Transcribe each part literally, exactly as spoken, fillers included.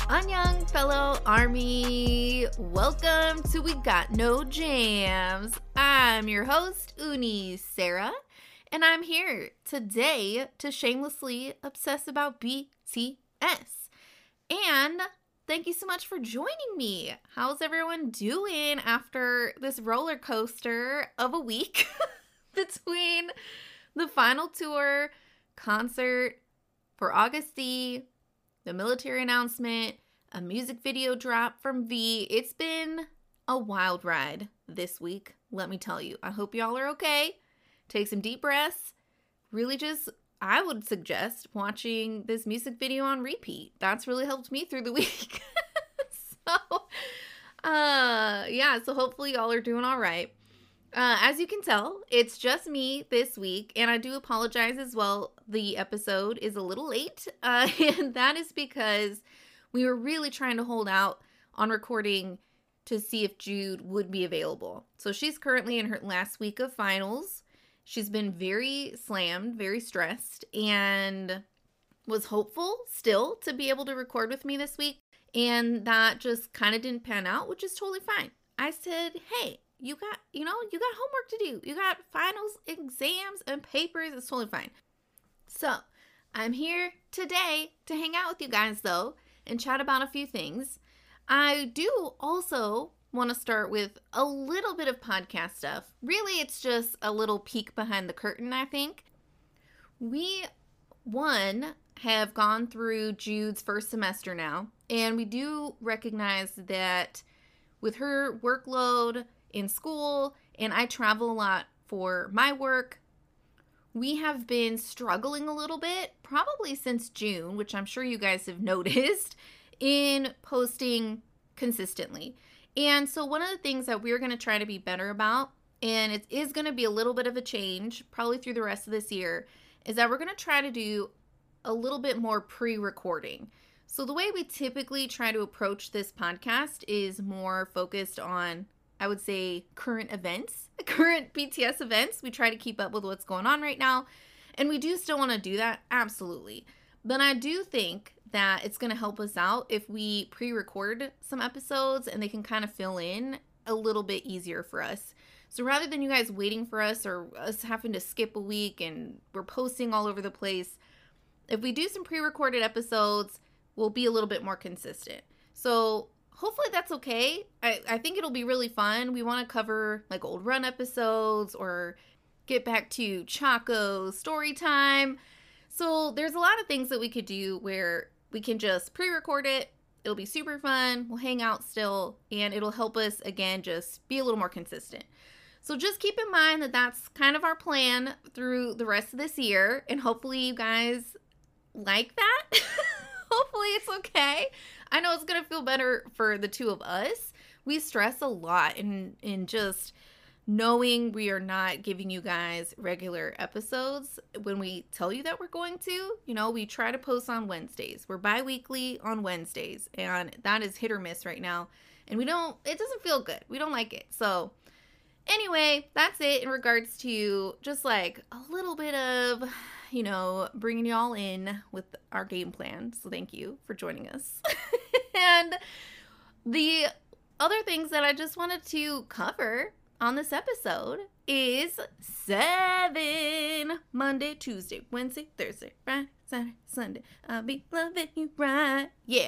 Annyeong, fellow army. Welcome to We Got No Jams. I'm your host, Uni Sarah, and I'm here today to shamelessly obsess about B T S. And thank you so much for joining me. How's everyone doing after this roller coaster of a week between the final tour, concert for August D, the military announcement, a music video drop from V? It's been a wild ride this week, let me tell you. I hope y'all are okay. Take some deep breaths. Really just, I would suggest watching this music video on repeat. That's really helped me through the week. so, uh, yeah, so hopefully y'all are doing all right. Uh, as you can tell, it's just me this week, and I do apologize as well. The episode is a little late, uh, and that is because we were really trying to hold out on recording to see if Jude would be available. So she's currently in her last week of finals. She's been very slammed, very stressed, and was hopeful still to be able to record with me this week, and that just kind of didn't pan out, which is totally fine. I said, hey, You got, you know, you got homework to do. You got finals, exams, and papers. It's totally fine. So, I'm here today to hang out with you guys, though, and chat about a few things. I do also want to start with a little bit of podcast stuff. Really, it's just a little peek behind the curtain, I think. We, one, have gone through Jude's first semester now, and we do recognize that with her workload in school, and I travel a lot for my work, we have been struggling a little bit, probably since June, which I'm sure you guys have noticed, in posting consistently. And so one of the things that we're going to try to be better about, and it is going to be a little bit of a change, probably through the rest of this year, is that we're going to try to do a little bit more pre-recording. So the way we typically try to approach this podcast is more focused on, I would say, current events, current B T S events. We try to keep up with what's going on right now. And we do still want to do that. Absolutely. But I do think that it's going to help us out if we pre-record some episodes and they can kind of fill in a little bit easier for us. So rather than you guys waiting for us or us having to skip a week and we're posting all over the place, if we do some pre-recorded episodes, we'll be a little bit more consistent. So hopefully that's okay. I, I think it'll be really fun. We want to cover like old run episodes or get back to Chaco's story time. So there's a lot of things that we could do where we can just pre-record it. It'll be super fun. We'll hang out still, and it'll help us, again, just be a little more consistent. So just keep in mind that that's kind of our plan through the rest of this year, and hopefully you guys like that. Hopefully it's okay. I know it's going to feel better for the two of us. We stress a lot in, in just knowing we are not giving you guys regular episodes when we tell you that we're going to. You know, we try to post on Wednesdays. We're bi-weekly on Wednesdays, and that is hit or miss right now. And we don't, it doesn't feel good. We don't like it. So anyway, that's it in regards to just like a little bit of, you know, bringing y'all in with our game plan. So thank you for joining us. And the other things that I just wanted to cover on this episode is seven. Monday, Tuesday, Wednesday, Thursday, Friday, Saturday, Sunday. I'll be loving you right. Yeah.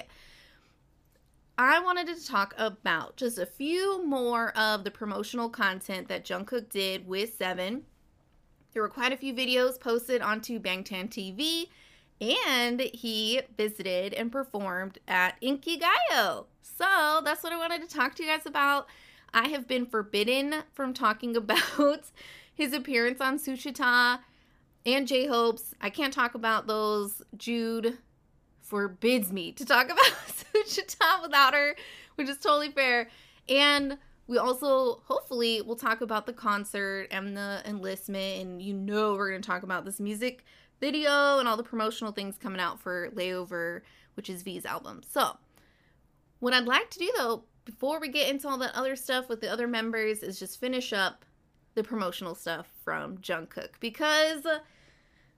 I wanted to talk about just a few more of the promotional content that Jungkook did with Seven. There were quite a few videos posted onto Bangtan T V, and he visited and performed at Inkigayo. So that's what I wanted to talk to you guys about. I have been forbidden from talking about his appearance on Suchita and J-Hope's. I can't talk about those. Jude forbids me to talk about Suchita without her, which is totally fair. And we also, hopefully, will talk about the concert and the enlistment, and you know we're going to talk about this music video and all the promotional things coming out for Layover, which is V's album. So, what I'd like to do, though, before we get into all that other stuff with the other members, is just finish up the promotional stuff from Jungkook, because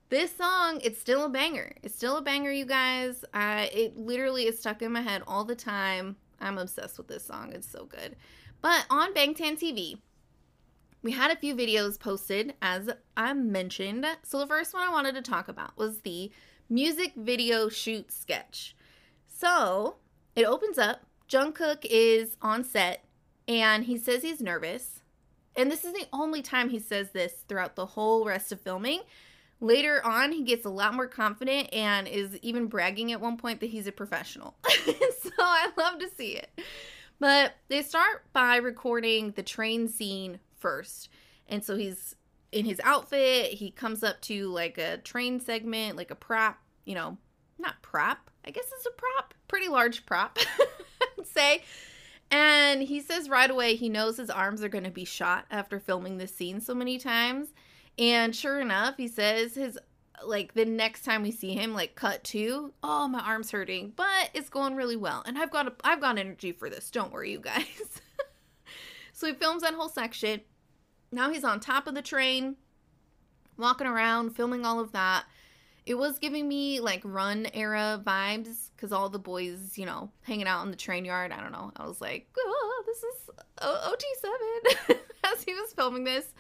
This song, it's still a banger. It's still a banger, you guys. I, it literally is stuck in my head all the time. I'm obsessed with this song. It's so good. But on Bangtan T V, we had a few videos posted, as I mentioned. So the first one I wanted to talk about was the music video shoot sketch. So it opens up. Jungkook is on set, and he says he's nervous. And this is the only time he says this throughout the whole rest of filming. Later on, he gets a lot more confident and is even bragging at one point that he's a professional. So I love to see it. But they start by recording the train scene first. And so he's in his outfit. He comes up to like a train segment, like a prop, you know, not prop. I guess it's a prop. Pretty large prop, I'd say. And he says right away he knows his arms are going to be shot after filming this scene so many times. And sure enough, he says his, like, the next time we see him, like, cut to, oh, my arm's hurting, but it's going really well. And I've got, a, I've got energy for this. Don't worry, you guys. So he films that whole section. Now he's on top of the train, walking around, filming all of that. It was giving me, like, Run era vibes, because all the boys, you know, hanging out in the train yard. I don't know. I was like, oh, this is O T seven as he was filming this.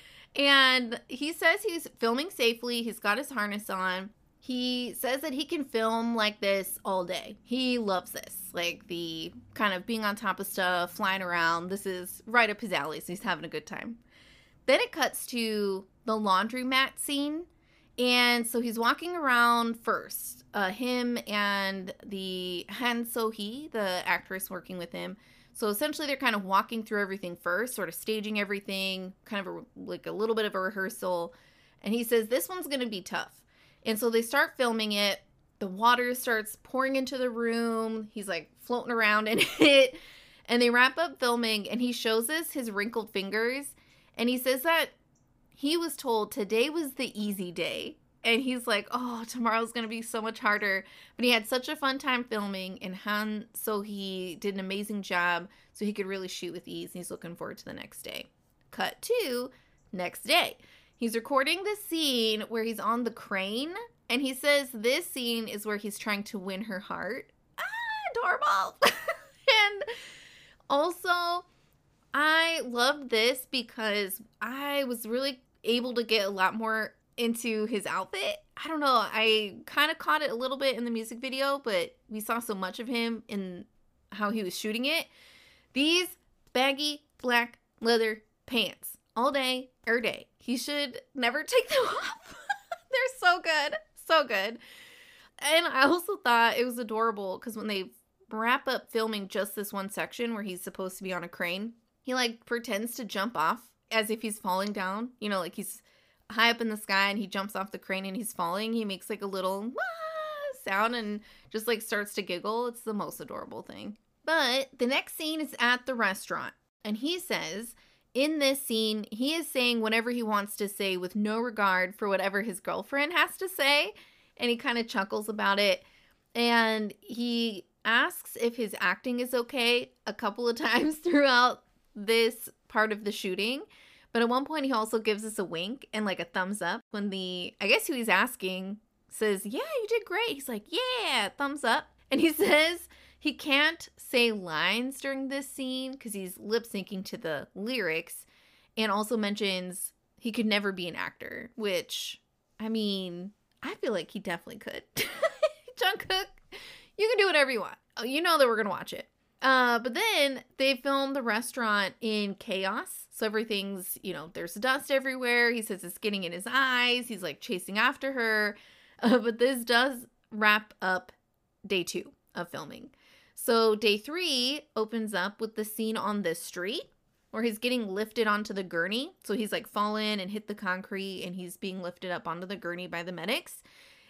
And he says he's filming safely. He's got his harness on. He says that he can film like this all day. He loves this. Like the kind of being on top of stuff, flying around. This is right up his alley, so he's having a good time. Then it cuts to the laundromat scene. And so he's walking around first. Uh, him and the Han So-hee, the actress working with him. So essentially they're kind of walking through everything first, sort of staging everything, kind of a, like a little bit of a rehearsal. And he says, this one's going to be tough. And so they start filming it. The water starts pouring into the room. He's like floating around in it. And they wrap up filming and he shows us his wrinkled fingers. And he says that he was told today was the easy day. And he's like, oh, tomorrow's going to be so much harder. But he had such a fun time filming. And Han So-hee did an amazing job so he could really shoot with ease. And he's looking forward to the next day. Cut to next day. He's recording this scene where he's on the crane. And he says this scene is where he's trying to win her heart. Ah, adorable. And also, I loved this because I was really able to get a lot more into his outfit. I don't know. I kind of caught it a little bit in the music video, but we saw so much of him in how he was shooting it. These baggy black leather pants all day, every day. He should never take them off. They're so good. So good. And I also thought it was adorable because when they wrap up filming just this one section where he's supposed to be on a crane, he like pretends to jump off as if he's falling down. You know, like he's high up in the sky and he jumps off the crane and he's falling. He makes like a little Wah! Sound and just like starts to giggle. It's the most adorable thing. But the next scene is at the restaurant. And he says in this scene, he is saying whatever he wants to say with no regard for whatever his girlfriend has to say. And he kind of chuckles about it. And he asks if his acting is okay a couple of times throughout this part of the shooting. But at one point, he also gives us a wink and like a thumbs up when the, I guess who he's asking says, yeah, you did great. He's like, yeah, thumbs up. And he says he can't say lines during this scene because he's lip syncing to the lyrics, and also mentions he could never be an actor, which, I mean, I feel like he definitely could. Jungkook, you can do whatever you want. Oh, you know that we're going to watch it. Uh, but then they film the restaurant in chaos. So everything's, you know, there's dust everywhere. He says it's getting in his eyes. He's like chasing after her. Uh, but this does wrap up day two of filming. So day three opens up with the scene on the street where he's getting lifted onto the gurney. So he's like fallen and hit the concrete and he's being lifted up onto the gurney by the medics.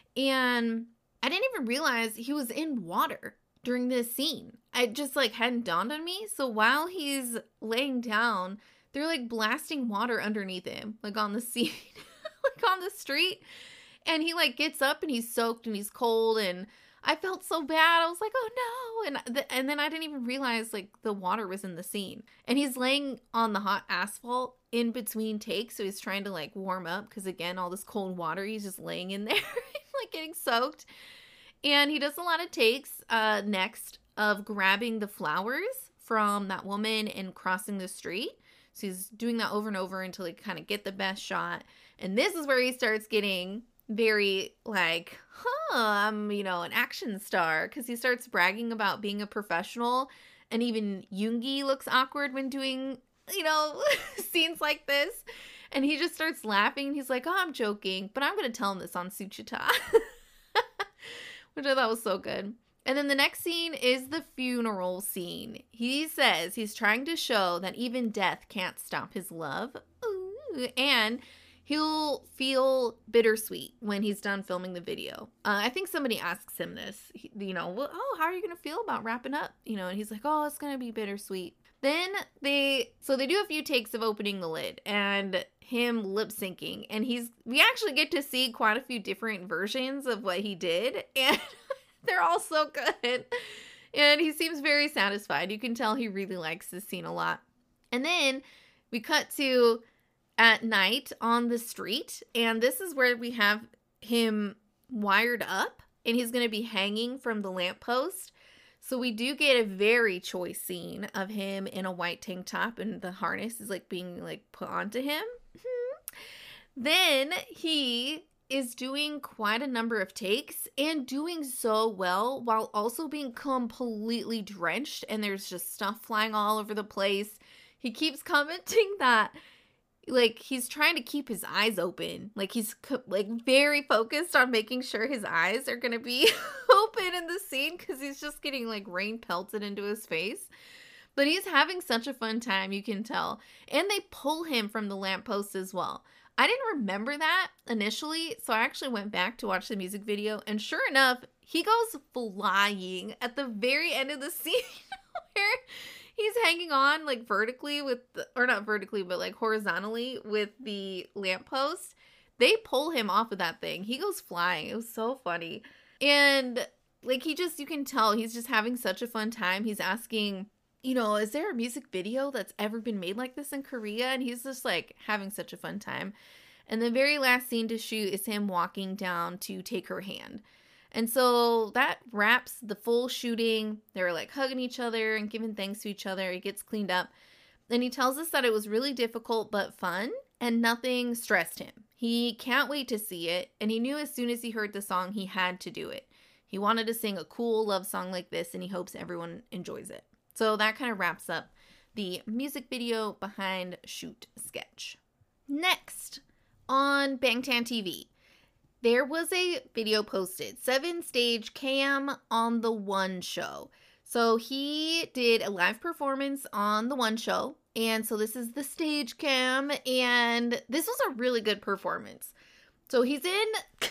And I didn't even realize he was in water during this scene. It just like hadn't dawned on me. So while he's laying down, they're like blasting water underneath him, like on the scene, like on the street. And he like gets up and he's soaked and he's cold. And I felt so bad. I was like, oh no. And, th- and then I didn't even realize like the water was in the scene. And he's laying on the hot asphalt in between takes. So he's trying to like warm up because again, all this cold water, he's just laying in there like getting soaked. And he does a lot of takes uh, next of grabbing the flowers from that woman and crossing the street. So he's doing that over and over until he kind of get the best shot. And this is where he starts getting very like, huh, I'm, you know, an action star. Because he starts bragging about being a professional. And even Yoongi looks awkward when doing, you know, scenes like this. And he just starts laughing. He's like, oh, I'm joking. But I'm going to tell him this on Suchita. Which I thought was so good. And then the next scene is the funeral scene. He says he's trying to show that even death can't stop his love. Ooh. And he'll feel bittersweet when he's done filming the video. Uh, I think somebody asks him this, he, you know, well, oh, how are you going to feel about wrapping up? You know, and he's like, oh, it's going to be bittersweet. Then they, so they do a few takes of opening the lid and him lip syncing. And he's, we actually get to see quite a few different versions of what he did. And they're all so good. And he seems very satisfied. You can tell he really likes this scene a lot. And then we cut to at night on the street. And this is where we have him wired up. And he's going to be hanging from the lamppost. So we do get a very choice scene of him in a white tank top and the harness is like being like put onto him. Then he is doing quite a number of takes and doing so well while also being completely drenched and there's just stuff flying all over the place. He keeps commenting that like he's trying to keep his eyes open. Like he's co- like very focused on making sure his eyes are going to be open in the scene because he's just getting like rain pelted into his face. But he's having such a fun time, you can tell. And they pull him from the lamppost as well. I didn't remember that initially, so I actually went back to watch the music video. And sure enough, he goes flying at the very end of the scene where he's hanging on like vertically with, the, or not vertically, but like horizontally with the lamppost. They pull him off of that thing. He goes flying. It was so funny. And like he just, you can tell he's just having such a fun time. He's asking, you know, is there a music video that's ever been made like this in Korea? And he's just like having such a fun time. And the very last scene to shoot is him walking down to take her hand. And so that wraps the full shooting. They're like hugging each other and giving thanks to each other. It gets cleaned up. And he tells us that it was really difficult but fun and nothing stressed him. He can't wait to see it. And he knew as soon as he heard the song, he had to do it. He wanted to sing a cool love song like this and he hopes everyone enjoys it. So that kind of wraps up the music video behind shoot sketch. Next, on Bangtan T V, there was a video posted, seven stage cam on the One Show. So he did a live performance on the One Show. And so this is the stage cam. And this was a really good performance. So he's in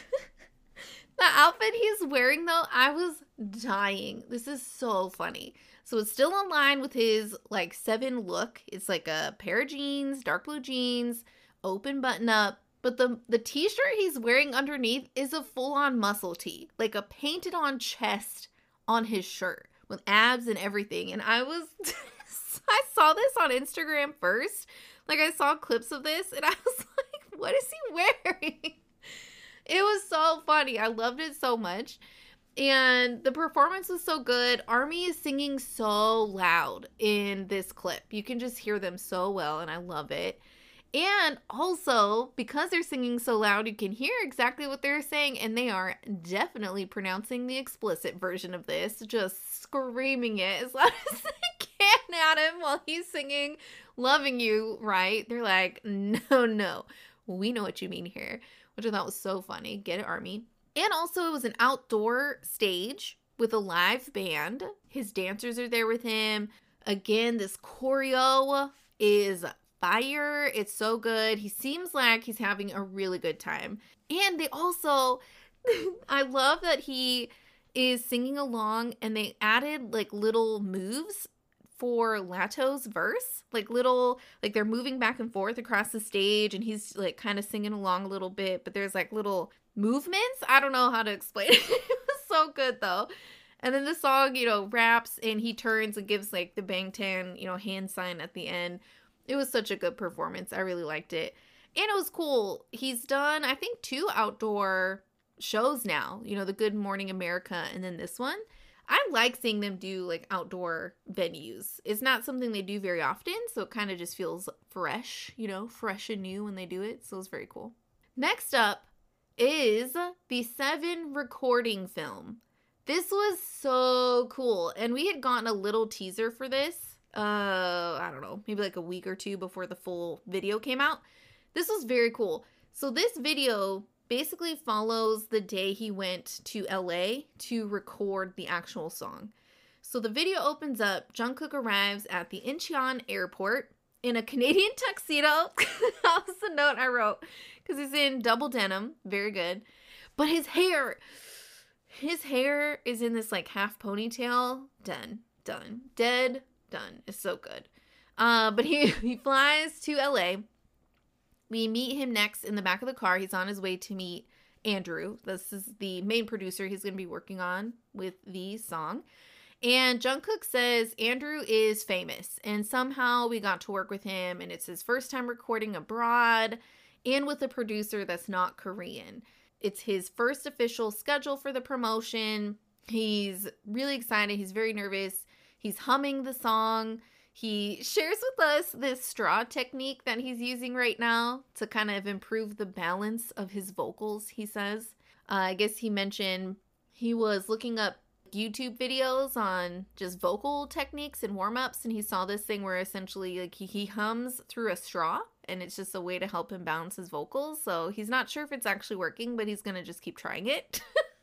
the outfit he's wearing though. I was dying. This is so funny. So it's still in line with his like seven look. It's like a pair of jeans, dark blue jeans, open button up. But the, the t-shirt he's wearing underneath is a full-on muscle tee. Like a painted on chest on his shirt with abs and everything. And I was, I saw this on Instagram first. Like I saw clips of this and I was like, what is he wearing? It was so funny. I loved it so much. And the performance was so good. Army is singing so loud in this clip. You can just hear them so well, and I love it. And also, because they're singing so loud, you can hear exactly what they're saying, and they are definitely pronouncing the explicit version of this, just screaming it as loud as they can at him while he's singing Loving You, right? They're like, no, no, we know what you mean here, which I thought was so funny. Get it, Army. And also it was an outdoor stage with a live band. His dancers are there with him. Again, this choreo is fire. It's so good. He seems like he's having a really good time. And they also, I love that he is singing along and they added like little moves for Lato's verse. Like little, like they're moving back and forth across the stage and he's like kind of singing along a little bit, but there's like little movements. I don't know how to explain it. It was so good though. And then the song, you know, raps and he turns and gives like the Bangtan, you know, hand sign at the end. It was such a good performance. I really liked it. And it was cool. He's done, I think, two outdoor shows now. You know, the Good Morning America and then this one. I like seeing them do like outdoor venues. It's not something they do very often, so it kind of just feels fresh, you know, fresh and new when they do it. So it's very cool. Next up is the Seven recording film. This was so cool. And we had gotten a little teaser for this. Uh, I don't know, maybe like a week or two before the full video came out. This was very cool. So this video basically follows the day he went to L A to record the actual song. So the video opens up. Jungkook arrives at the Incheon airport in a Canadian tuxedo. That was the note I wrote. Because he's in double denim. Very good. But his hair, his hair is in this like half ponytail. Done. Done. Dead. Done. It's so good. Uh, but he, he flies to L A. We meet him next in the back of the car. He's on his way to meet Andrew. This is the main producer he's going to be working on with the song. And Jungkook says Andrew is famous and somehow we got to work with him and it's his first time recording abroad and with a producer that's not Korean. It's his first official schedule for the promotion. He's really excited. He's very nervous. He's humming the song. He shares with us this straw technique that he's using right now to kind of improve the balance of his vocals, he says. Uh, I guess he mentioned he was looking up YouTube videos on just vocal techniques and warm-ups, and he saw this thing where essentially like he, he hums through a straw, and it's just a way to help him balance his vocals. So he's not sure if it's actually working, but he's going to just keep trying it.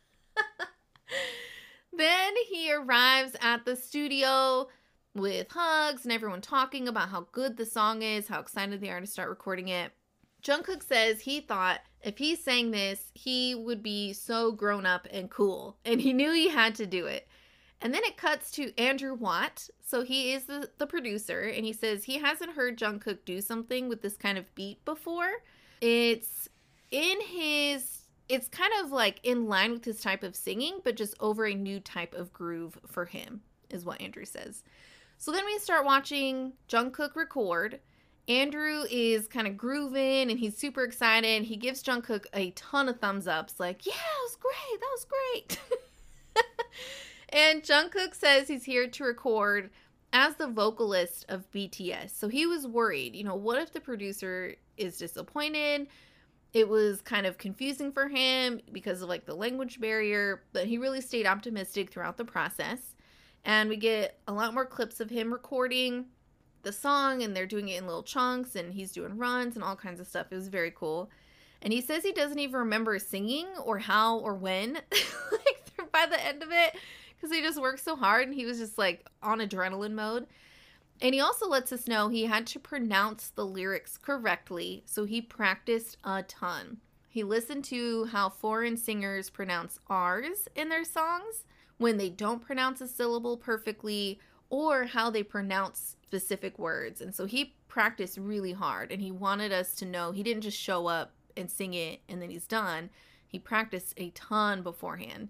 Then he arrives at the studio with hugs and everyone talking about how good the song is, how excited they are to start recording it. Jungkook says he thought if he sang this, he would be so grown up and cool, and he knew he had to do it. And then it cuts to Andrew Watt. So he is the, the producer, and he says he hasn't heard Jungkook do something with this kind of beat before. It's in his... It's kind of like in line with his type of singing, but just over a new type of groove for him, is what Andrew says. So then we start watching Jungkook record. Andrew is kind of grooving and he's super excited. He gives Jungkook a ton of thumbs ups, like, yeah, that was great, that was great. And Jungkook says he's here to record as the vocalist of B T S. So he was worried, you know, what if the producer is disappointed? It was kind of confusing for him because of like the language barrier, but he really stayed optimistic throughout the process. And we get a lot more clips of him recording the song, and they're doing it in little chunks, and he's doing runs and all kinds of stuff. It was very cool. And he says he doesn't even remember singing or how or when, like by the end of it, because he just worked so hard and he was just like on adrenaline mode. And he also lets us know he had to pronounce the lyrics correctly, so he practiced a ton. He listened to how foreign singers pronounce R's in their songs when they don't pronounce a syllable perfectly, or how they pronounce specific words. And so he practiced really hard, and he wanted us to know he didn't just show up and sing it and then he's done. He practiced a ton beforehand.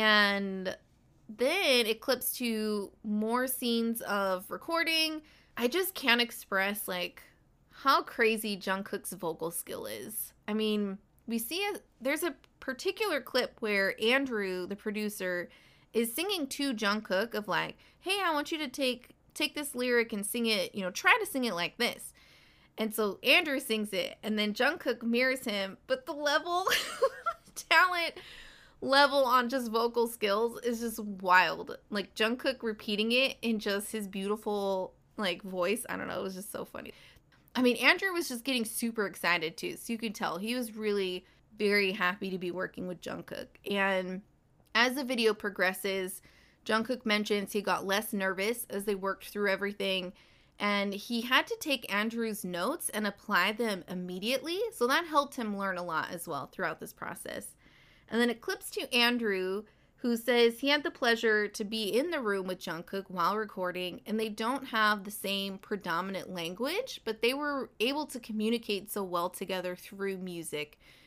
And then it clips to more scenes of recording. I just can't express like how crazy Jungkook's vocal skill is. I mean, we see a, there's a particular clip where Andrew, the producer, is singing to Jungkook of like, hey, I want you to take take this lyric and sing it, you know, try to sing it like this. And so Andrew sings it, and then Jungkook mirrors him, but the level talent level on just vocal skills is just wild. Like Jungkook repeating it in just his beautiful like voice. I don't know. It was just so funny. I mean, Andrew was just getting super excited too. So you could tell he was really very happy to be working with Jungkook. And as the video progresses, Jungkook mentions he got less nervous as they worked through everything. And he had to take Andrew's notes and apply them immediately. So that helped him learn a lot as well throughout this process. And then it clips to Andrew, who says he had the pleasure to be in the room with Jungkook while recording, and they don't have the same predominant language, but they were able to communicate so well together through music.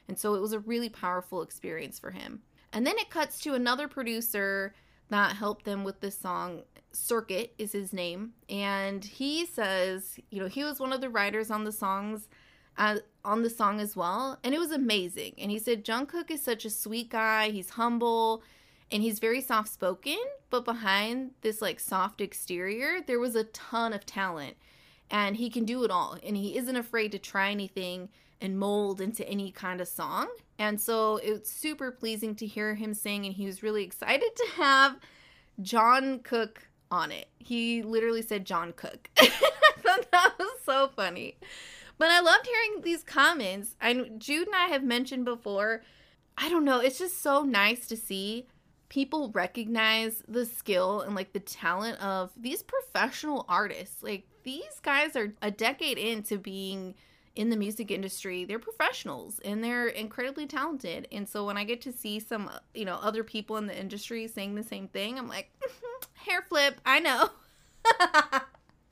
And so it was a really powerful experience for him. And then it cuts to another producer that helped them with this song. Circuit is his name. And he says, you know, he was one of the writers on the songs, uh, on the song as well. And it was amazing. And he said, Jungkook is such a sweet guy. He's humble and he's very soft-spoken. But behind this like soft exterior, there was a ton of talent. And he can do it all. And he isn't afraid to try anything and mold into any kind of song. And so it's super pleasing to hear him sing. And he was really excited to have Jungkook on it. He literally said John Cook. I thought that was so funny. But I loved hearing these comments. I, Jude and I have mentioned before, I don't know, it's just so nice to see people recognize the skill and like the talent of these professional artists. Like these guys are a decade into being in the music industry. They're professionals and they're incredibly talented. And so when I get to see some, you know, other people in the industry saying the same thing, I'm like, hair flip, I know. But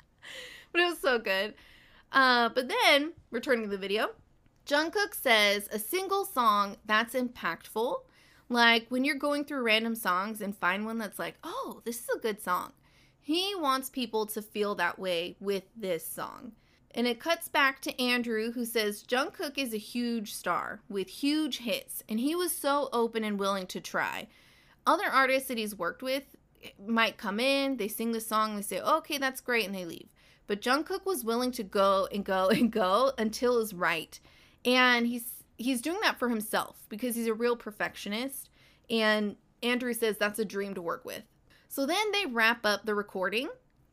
it was so good. Uh, but then, returning to the video, Jungkook says a single song that's impactful, like when you're going through random songs and find one that's like, oh, this is a good song. He wants people to feel that way with this song. And it cuts back to Andrew, who says Jungkook is a huge star with huge hits, and he was so open and willing to try. Other artists that he's worked with might come in, they sing the song, they say, okay, that's great, and they leave. But Jungkook was willing to go and go and go until it's right. And he's he's doing that for himself because he's a real perfectionist. And Andrew says that's a dream to work with. So then they wrap up the recording.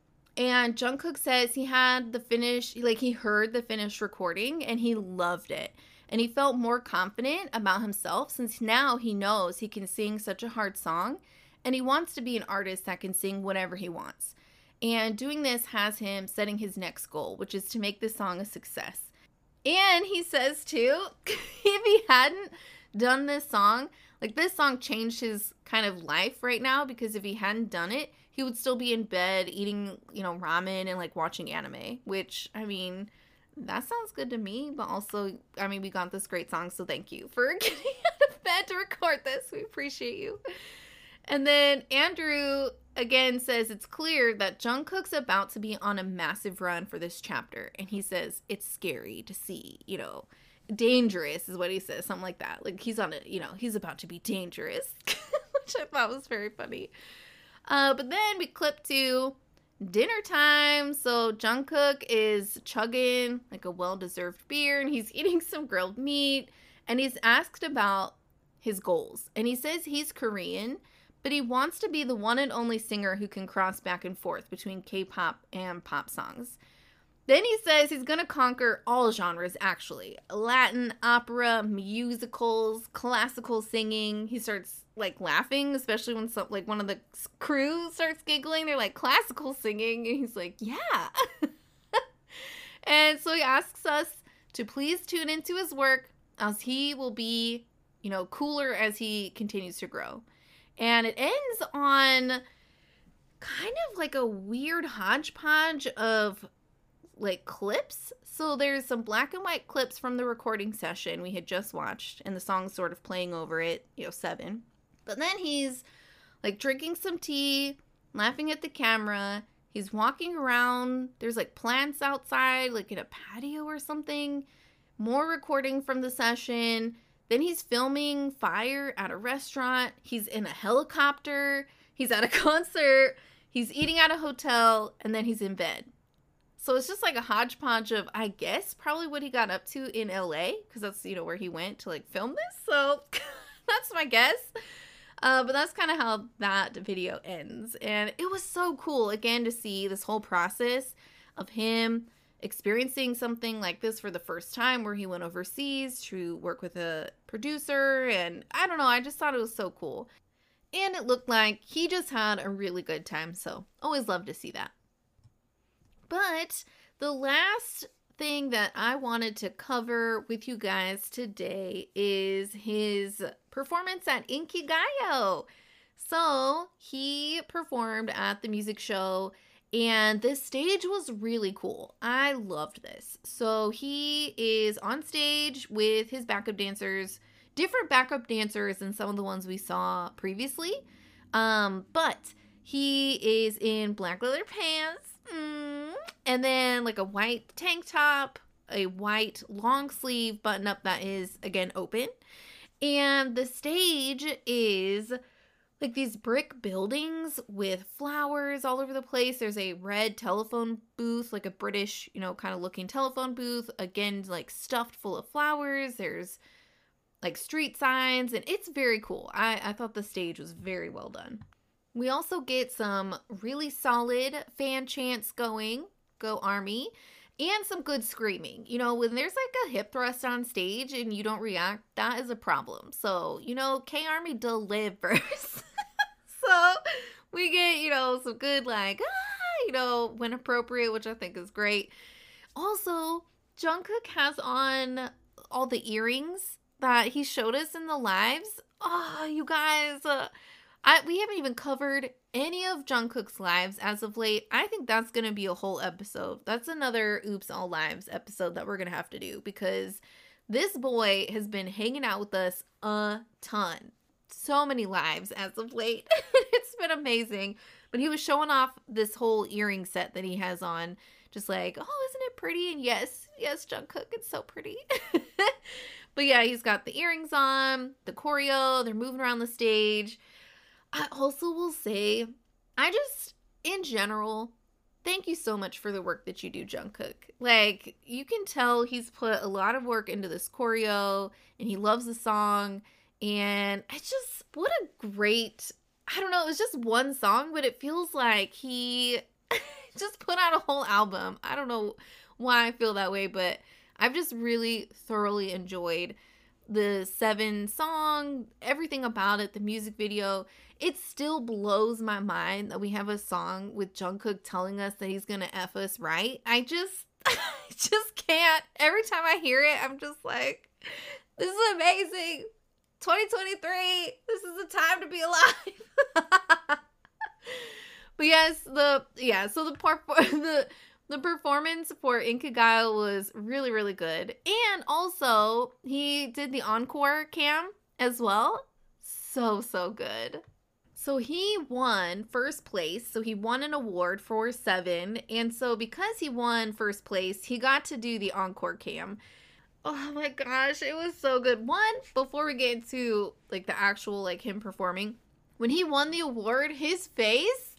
And Jungkook says he had the finish, like he heard the finished recording and he loved it. And he felt more confident about himself since now he knows he can sing such a hard song. And he wants to be an artist that can sing whatever he wants. And doing this has him setting his next goal, which is to make this song a success. And he says, too, if he hadn't done this song, like this song changed his kind of life right now, because if he hadn't done it, he would still be in bed eating, you know, ramen and like watching anime, which, I mean, that sounds good to me. But also, I mean, we got this great song, so thank you for getting out of bed to record this. We appreciate you. And then Andrew again says it's clear that Jungkook's about to be on a massive run for this chapter. And he says it's scary to see, you know, dangerous is what he says, something like that. Like he's on a, you know, he's about to be dangerous, which I thought was very funny. Uh, but then we clip to dinner time. So Jungkook is chugging like a well-deserved beer and he's eating some grilled meat and he's asked about his goals. And he says he's Korean, but he wants to be the one and only singer who can cross back and forth between K-pop and pop songs. Then he says he's going to conquer all genres, actually. Latin, opera, musicals, classical singing. He starts, like, laughing, especially when some, like, one of the crew starts giggling. They're like, classical singing. And he's like, yeah. And so he asks us to please tune into his work as he will be, you know, cooler as he continues to grow. And it ends on kind of like a weird hodgepodge of like clips. So there's some black and white clips from the recording session we had just watched and the song's sort of playing over it, you know, seven. But then he's like drinking some tea, laughing at the camera. He's walking around. There's like plants outside, like in a patio or something. More recording from the session. Then he's filming fire at a restaurant. He's in a helicopter. He's at a concert. He's eating at a hotel. And then he's in bed. So it's just like a hodgepodge of, I guess, probably what he got up to in L A. Because that's, you know, where he went to like film this. So that's my guess. Uh, but that's kind of how that video ends. And it was so cool, again, to see this whole process of him experiencing something like this for the first time, where he went overseas to work with a producer. And I don't know, I just thought it was so cool. And it looked like he just had a really good time. So always love to see that. But the last thing that I wanted to cover with you guys today is his performance at Inkigayo. So he performed at the music show And this stage was really cool. I loved this. So he is on stage with his backup dancers, different backup dancers than some of the ones we saw previously. Um, but he is in black leather pants, mm, and then like a white tank top, a white long sleeve button up that is, again, open. And the stage is like these brick buildings with flowers all over the place. There's a red telephone booth, like a British, you know, kind of looking telephone booth. Again, like stuffed full of flowers. There's like street signs, and it's very cool. I, I thought the stage was very well done. We also get some really solid fan chants going, Go Army, and some good screaming. You know, when there's like a hip thrust on stage and you don't react, that is a problem. So, you know, K-Army delivers. So we get, you know, some good like, ah, you know, when appropriate, which I think is great. Also, Jungkook has on all the earrings that he showed us in the lives. Oh, you guys, uh, I we haven't even covered any of Jungkook's lives as of late. I think that's going to be a whole episode. That's another Oops All Lives episode that we're going to have to do, because this boy has been hanging out with us a ton. So many lives as of late. It's been amazing. But he was showing off this whole earring set that he has on. Just like, oh, isn't it pretty? And yes, yes, Jungkook, it's so pretty. But yeah, he's got the earrings on, the choreo, they're moving around the stage. I also will say, I just, in general, thank you so much for the work that you do, Jungkook. Like, you can tell he's put a lot of work into this choreo, and he loves the song, and it's just, what a great, I don't know, it was just one song, but it feels like he just put out a whole album. I don't know why I feel that way, but I've just really thoroughly enjoyed the Seven song, everything about it, the music video. It still blows my mind that we have a song with Jungkook telling us that he's gonna F us right. I just, I just can't. Every time I hear it, I'm just like, this is amazing. twenty twenty-three, this is the time to be alive. But yes, the, yeah, so the part, the, The performance for Inkigayo was really, really good. And also, he did the encore cam as well. So, so good. So he won first place. So he won an award for Seven. And so because he won first place, he got to do the encore cam. Oh my gosh, it was so good. One, before we get into like the actual like him performing, when he won the award, his face,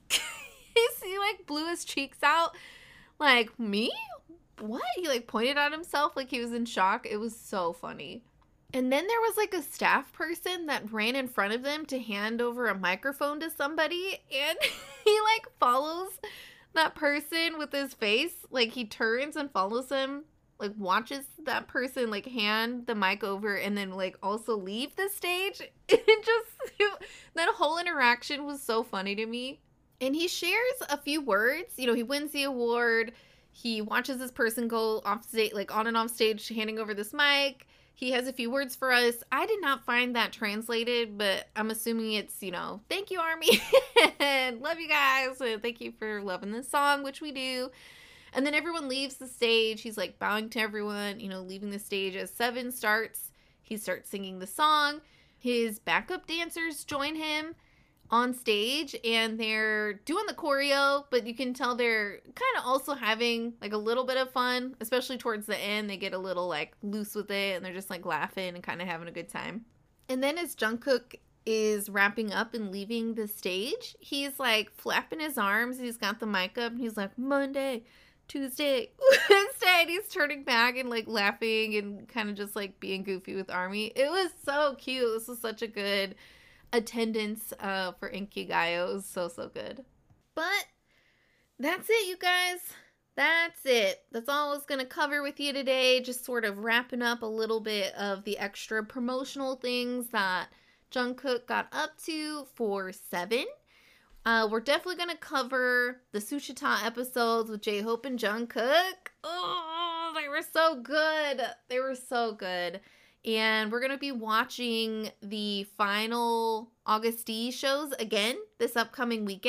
he like blew his cheeks out. Like, me? What? He, like, pointed at himself like he was in shock. It was so funny. And then there was, like, a staff person that ran in front of them to hand over a microphone to somebody. And he, like, follows that person with his face. Like, he turns and follows him. Like, watches that person, like, hand the mic over and then, like, also leave the stage. It just, it, that whole interaction was so funny to me. And he shares a few words. You know, he wins the award. He watches this person go off stage, like on and off stage, handing over this mic. He has a few words for us. I did not find that translated, but I'm assuming it's, you know, thank you, Army. And love you guys. And thank you for loving this song, which we do. And then everyone leaves the stage. He's like bowing to everyone, you know, leaving the stage as Seven starts. He starts singing the song. His backup dancers join him on stage, and they're doing the choreo, but you can tell they're kind of also having like a little bit of fun, especially towards the end. They get a little like loose with it, and they're just like laughing and kind of having a good time. And then as Jungkook is wrapping up and leaving the stage, he's like flapping his arms. He's got the mic up, and he's like, Monday, Tuesday, Wednesday, and he's turning back and like laughing and kind of just like being goofy with Army. It was so cute. This was such a good attendance uh, for Inkigayo. It was so, so good. But that's it, you guys. That's it. That's all I was going to cover with you today. Just sort of wrapping up a little bit of the extra promotional things that Jungkook got up to for Seven. Uh, we're definitely going to cover the Suchita episodes with J-Hope and Jungkook. Oh, they were so good. They were so good. And we're going to be watching the final August shows again this upcoming weekend.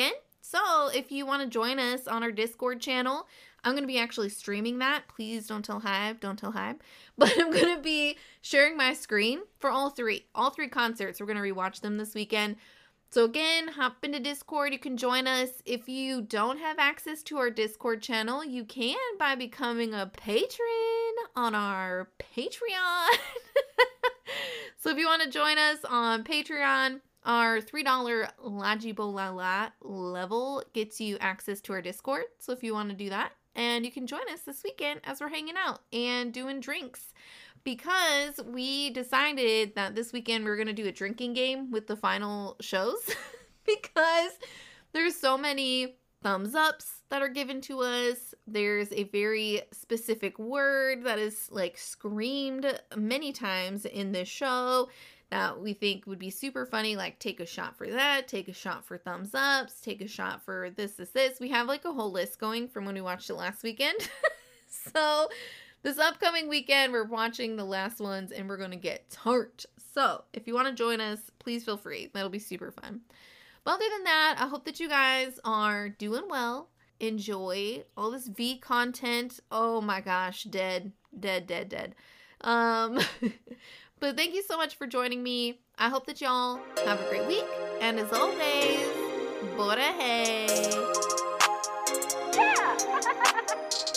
So if you want to join us on our Discord channel, I'm going to be actually streaming that. Please don't tell Hybe, don't tell Hybe. But I'm going to be sharing my screen for all three. All three concerts. We're going to rewatch them this weekend. So again, hop into Discord. You can join us. If you don't have access to our Discord channel, you can by becoming a patron on our Patreon. So if you want to join us on Patreon, our three dollar Lajibolala level gets you access to our Discord. So if you want to do that, and you can join us this weekend as we're hanging out and doing drinks. Because we decided that this weekend we we're going to do a drinking game with the final shows. Because there's so many thumbs ups that are given to us. There's a very specific word that is like screamed many times in this show that we think would be super funny, like take a shot for that, take a shot for thumbs ups, take a shot for this, this, this. We have like a whole list going from when we watched it last weekend. So this upcoming weekend, we're watching the last ones and we're going to get tart. So if you want to join us, please feel free. That'll be super fun. But other than that, I hope that you guys are doing well. Enjoy all this V content. Oh my gosh, dead, dead, dead, dead. Um... But thank you so much for joining me. I hope that y'all have a great week. And as always, bora hey. Yeah!